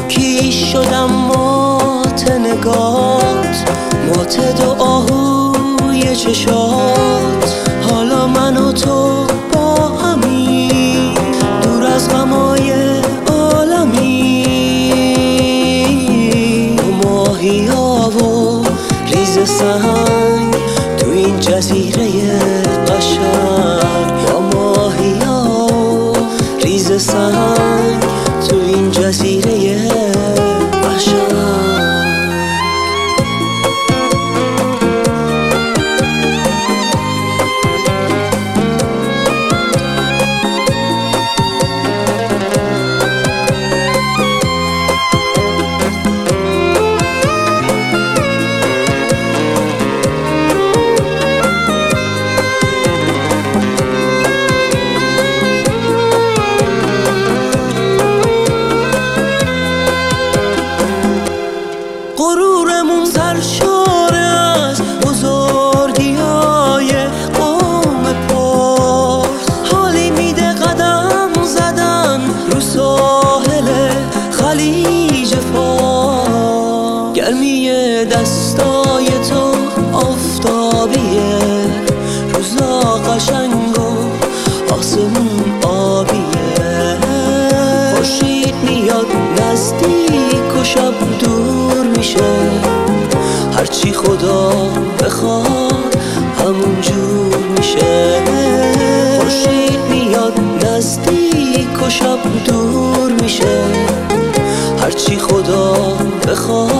کیش شدم مات نگات، مات دعاهوی چشات. حالا من و تو با همی دور از غمای عالمی. ماهی ها و ریز سنگ تو این جزیره قشنگ. یا ماهی ها و ریز سنگ تو این جزیره قشنگ. غرورمون سرشاره از بزرگی های قوم پارس. حالی میده قدم زدن رو ساحل خلیج فارس. گرمی دستای تو آفتابیه، روزا قشنگ و آسمون آبیه. خورشید میاد نزدیک و شب دور میشه، هرچی خدا بخواد همون جور میشه. خورشید میاد نزدیک و شب دور میشه، هرچی خدا بخواد